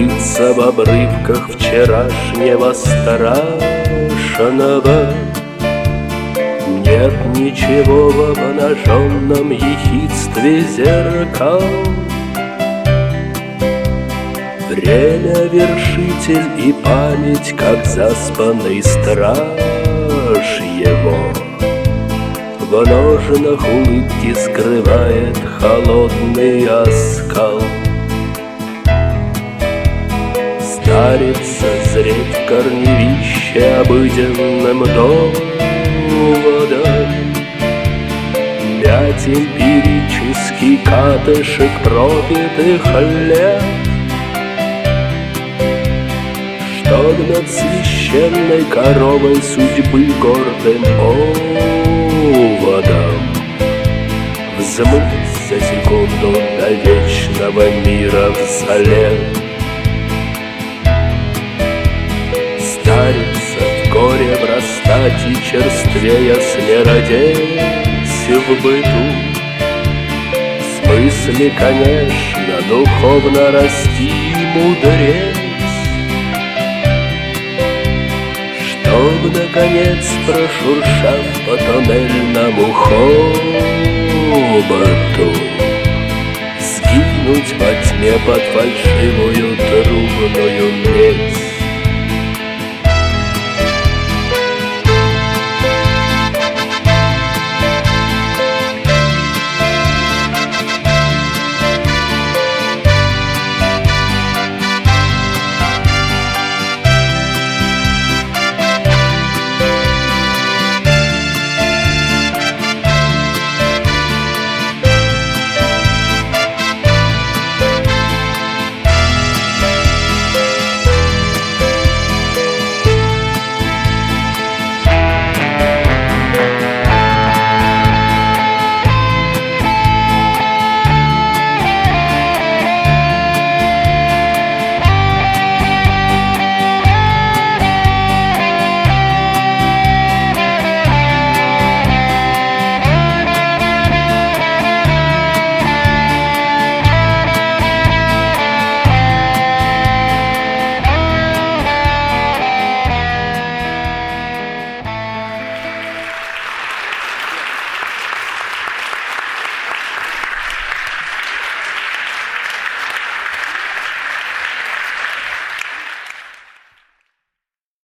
Рыться в обрывках вчерашнего страшного. Нет ничего в обнаженном ехидстве зеркал. Время — вершитель, и память, как заспанный страж его. В ножнах улыбки скрывает холодный оскал. Старец созреть в корневище обыденным доводом. Мять эмпирический катышек пропитых лет, чтоб над священной коровой судьбы гордым оводом взмыть за секунду до вечного мира взлет. Стариться в горе, врастать и черствея смеродеть в быту. В смысле, конечно, духовно расти и мудреть, чтоб, наконец, прошуршав по тоннельному хоботу, сгинуть во тьме под фальшивую трубную медь.